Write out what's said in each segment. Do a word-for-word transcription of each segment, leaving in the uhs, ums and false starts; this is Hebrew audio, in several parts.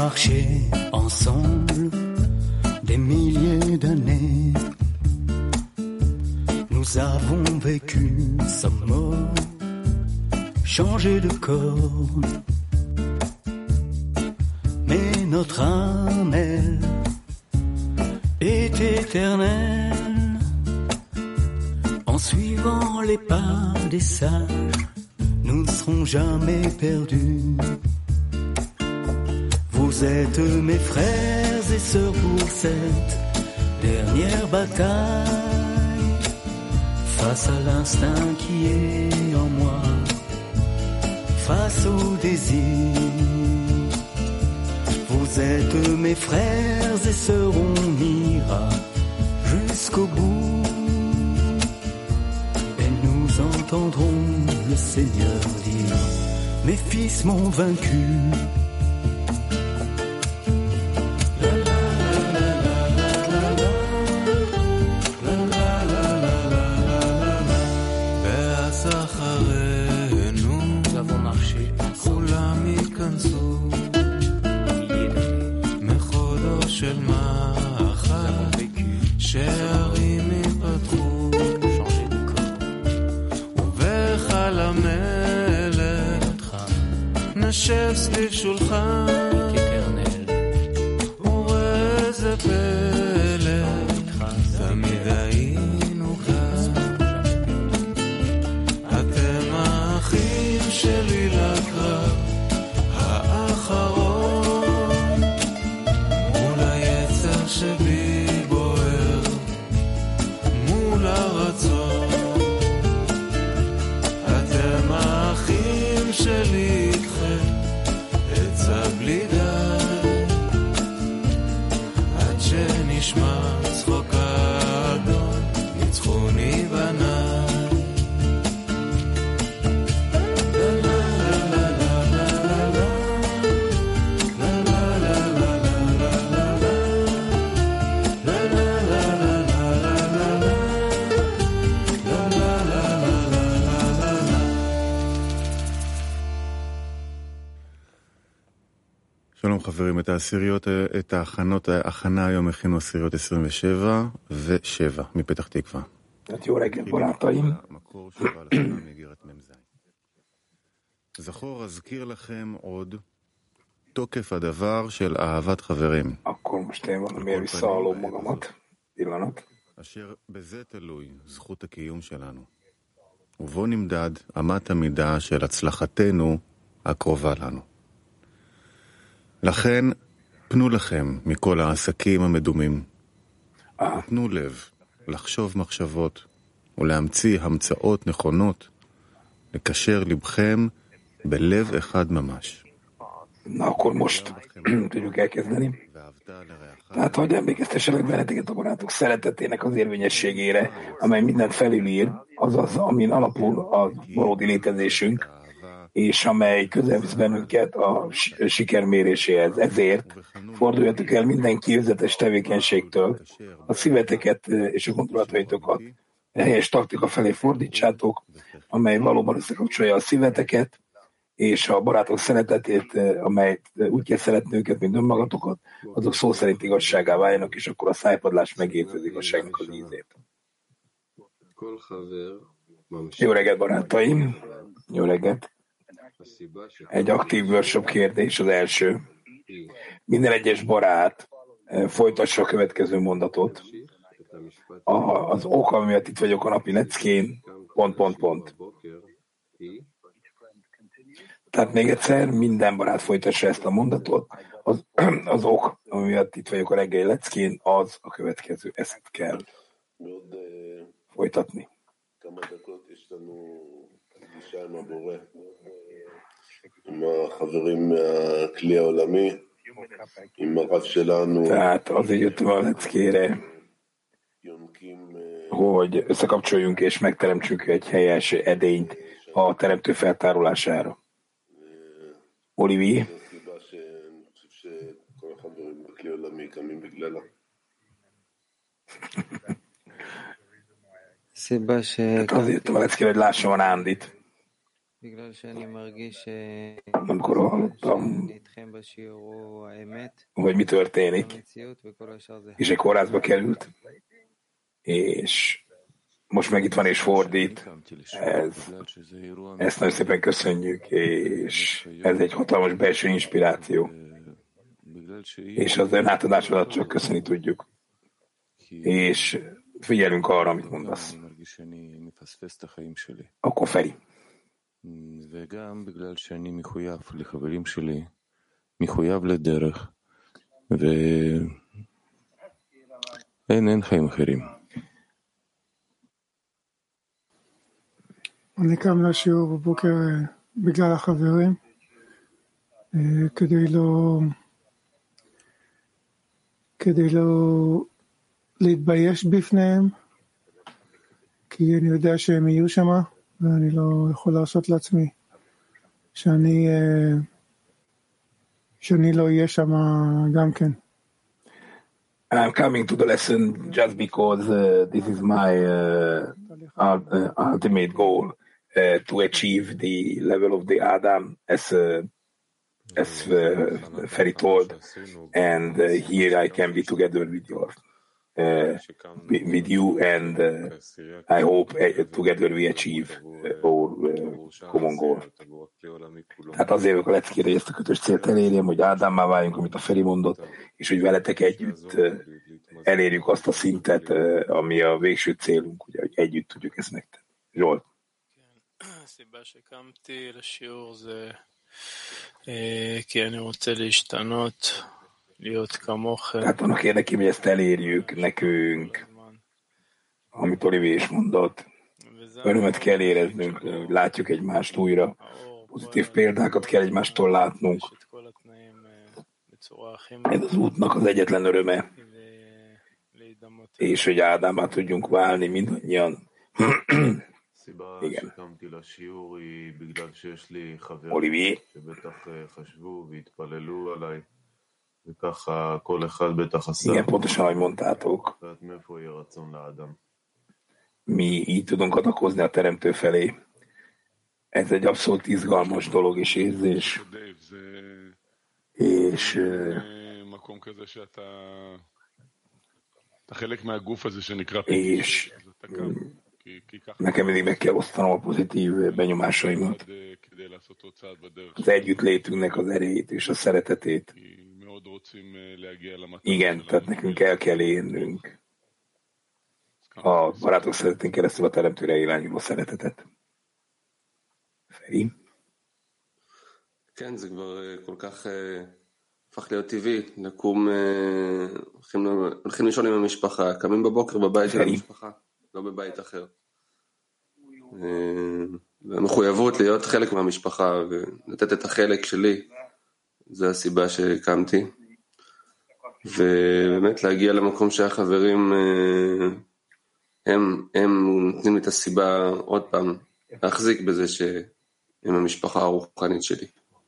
marché ensemble des milliers d'années. Nous avons vécu sans mort, changé de corps. Mais notre âme, elle, est éternelle. En suivant les pas des sages, nous ne serons jamais perdus. Vous êtes mes frères et sœurs pour cette dernière bataille. Face à l'instinct qui est en moi, face au désir. Vous êtes mes frères et sœurs, on ira jusqu'au bout. Et nous entendrons le Seigneur dire, mes fils m'ont vaincu. נשב סביב שולחן וראה זה פלא תמיד היינו כאן אתם האחים שלי לקרב האחרון מול היצר שבי בוער מול הרצון אתם האחים שלי בלי די עד שנשמע צחוק האדון ניצחוני בניי שלום חברים, את העשיריות, את ההכנות, ההכנה היום הכינו עשיריות עשרים ושבע ושבע מפתח תקווה. jó reggelt, barátaim! המקור שבא לכם מאיגרת מ"ז. זכור, אזכיר לכם עוד תוקף הדבר של אהבת חברים. Akkor most én valamiért visszaallom magamat. Pillanat. אשר בזה תלוי זכות הקיום שלנו. ובו נמדד אמת המידה של הצלחתנו הקרובה לנו. לכן, פנו לכם מכל העסקים המדומים. תנו לב, לחשוב מחשבות ולהמציא המצאות נכונות, לקשר לבכם בלב אחד ממש. Na, akkor most tudjuk elkezdeni. Tehát, hogy emlékeztessenek benneteket a barátok szeretetének az érvényességére, amely mindent felülír, azaz, amin alapul a valódi létezésünk, és amely közelvisz bennünket a siker méréséhez. Ezért forduljatok el minden kiüzetes tevékenységtől, a szíveteket és a gondolataitokat helyes taktika felé fordítsátok, amely valóban összekapcsolja a szíveteket, és a barátok szeretetét, amelyet úgy kell szeretni őket, mint önmagatokat, azok szó szerint igazságá váljanak, és akkor a szájpadlás megérzi az igazságnak az ízét. Jó reggelt, barátaim! Jó reggelt! Egy aktív workshop kérdés, az első. Minden egyes barát folytassa a következő mondatot. A, az ok, miatt itt vagyok a napi leckén, pont, pont, pont. Tehát még egyszer, minden barát folytassa ezt a mondatot. Az, az ok, ami miatt itt vagyok a reggeli leckén, az a következő. Ezt kell folytatni. Tehát azért jöttem a leckére, hogy összekapcsoljunk és megteremtsünk egy helyes edényt a teremtő feltárolására. Olivier? Hát azért jöttem a leckére, hogy lássam a Nándit. amikor hallottam, hogy mi történik, és egy kórházba került, és most meg itt van és fordít. Ez, ezt nagyon szépen köszönjük, és ez egy hatalmas belső inspiráció. És az ön átadásodat csak köszönni tudjuk. És figyelünk arra, amit mondasz. Akkor Feri. וגם בגלל שאני מחויב לחברים שלי, מחויב לדרך, ואין, אין חיים אחרים. אני קם לשיעור בבוקר בגלל החברים, כדי לא, כדי לא להתבייש בפניהם, כי אני יודע שהם יהיו שמה, ואני לא יכול לעשות לעצמי שאני, שאני לא אהיה שם גם כן. I'm coming to the lesson just because uh, this is my uh, uh, ultimate goal uh, to achieve the level of the Adam as uh, as uh, Ferry told, and uh, here I can be together with your uh, with you, and uh, I hope uh, together we achieve uh, our uh, common goal. Tehát azért vagyok a leckére, hogy ezt a kötös célt elérjem, hogy Ádámmá váljunk, amit a Feri mondott, és hogy veletek együtt uh, elérjük azt a szintet, uh, ami a végső célunk, ugye, hogy együtt tudjuk ezt megtenni. Zsolt. הסיבה שקמתי לשיעור זה כי אני רוצה להשתנות, להיות כמוכם. Tehát annak érdekében, hogy ezt elérjük nekünk, amit Olivier is mondott, örömet kell éreznünk, hogy látjuk egymást újra, pozitív példákat kell egymástól látnunk. Ez az útnak az egyetlen öröme, és hogy Ádámmá tudjunk válni mindannyian. Igen. Olivier. Igen, pontosan, ahogy mondtátok. Mi így tudunk adakozni a Teremtő felé. Ez egy abszolút izgalmas dolog és érzés. És és nekem mindig meg kell osztanom a pozitív benyomásaimat, az együttlétünknek az erejét és a szeretetét. Igen, tehát nekünk el kell érnünk a barátok szeretetén keresztül a Teremtőre irányuló szeretetet. Feri? כן, זה כבר כל כך הפך להיות טבעי, לקום, הולכים לישון עם המשפחה, קמים בבוקר בבית של המשפחה, לא בבית אחר. והמחויבות להיות חלק מהמשפחה ולתת את החלק שלי, זו הסיבה שקמתי. ובאמת להגיע למקום שהחברים הם, הם נותנים לי את הסיבה עוד פעם להחזיק בזה שהם המשפחה הרוחנית שלי.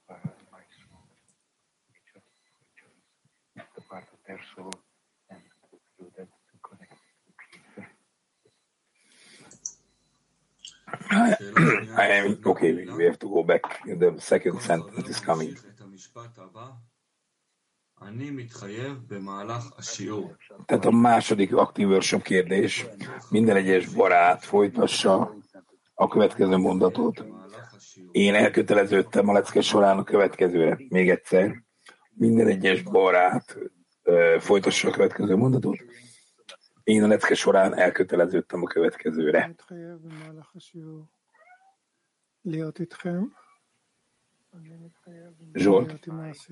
I am okay. We have to go back. The second sentence is coming. Tehát a második aktív workshop kérdés. Minden egyes barát folytassa a következő mondatot. Én elköteleződtem a lecke során a következőre. Még egyszer. Minden egyes barát uh, folytassa a következő mondatot. Én a lecke során elköteleződtem a következőre. Zsolt.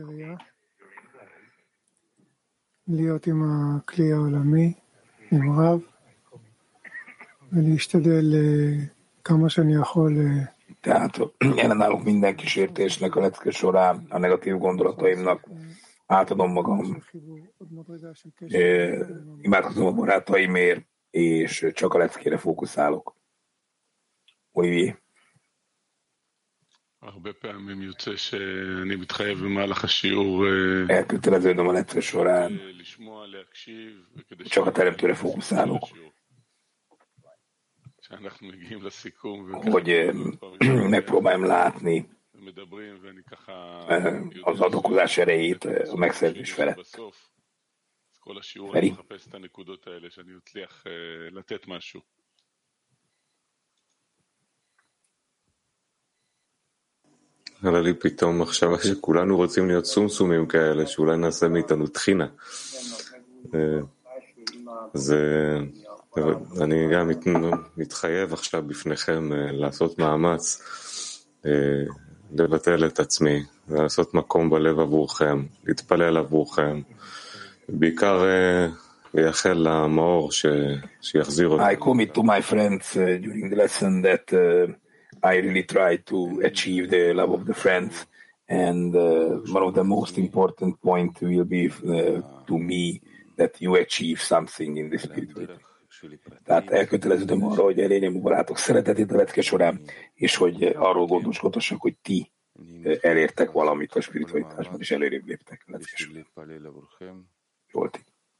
להיות עם הכלי העולמי, עם רב, ולהשתדל כמה שאני יכול. Tehát ellenállok minden kísértésnek a lecke során, a negatív gondolataimnak, átadom magam, imádkozom a barátaimért, és csak a leckére fókuszálok. Olivier. Elköteleződöm a lecke során, csak a Teremtőre fókuszálok. hogy megpróbáljam látni az adakozás erejét a megszerzés felett. Feri? עלה לי פתאום מחשבה שכולנו רוצים להיות סומסומים כאלה, שאולי נעשה מאיתנו תחינה. אז אני גם מתחייב עכשיו בפניכם לעשות מאמץ, לבטל את עצמי, לעשות מקום בלב עבורכם, להתפלל עבורכם, בעיקר לייחל למאור שיחזיר אותי. I commit to my friends uh, during the lesson that uh, I really try to achieve the love of the friends, and uh, one of the most important point will be uh, to me that you achieve something in this spirituality. Tehát elköteleződöm arra, hogy elérjem a barátok szeretetét a lecke során, és hogy arról gondoskodhassak, hogy ti elértek valamit a spiritualitásban, és előrébb léptek a lecke során. Zsolti.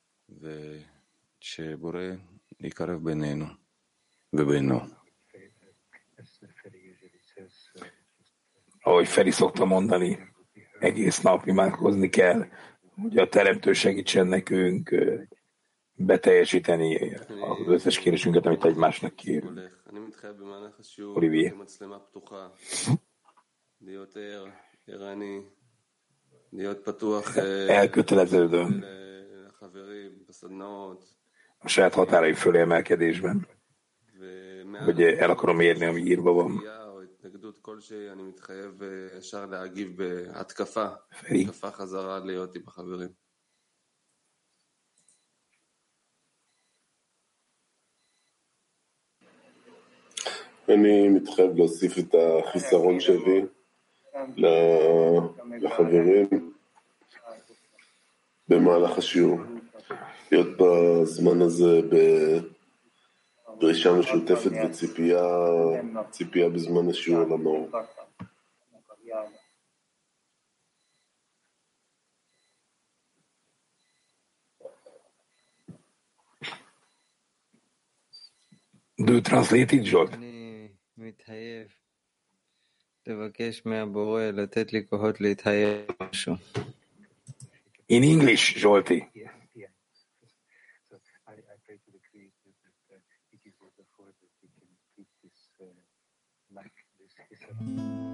Ahogy Feri szokta mondani, egész nap imádkozni kell, hogy a Teremtő segítsen nekünk beteljesíteni az összes kérésünket, amit egymásnak kérünk. Olivier. Elköteleződöm a saját határai fölé emelkedésben, hogy el akarom érni, ami írva van. Feri. אני מתחייב להוסיף את החיסרון שלי לחברים במהלך השיעור, להיות בזמן הזה בדרישה משותפת וציפייה ציפייה בזמן השיעור למאור. Do you translate it, Zsolt? אני מתחייב לבקש מהבורא לתת לי כוחות להתחייב משהו. In English, Zsolti. Thank you.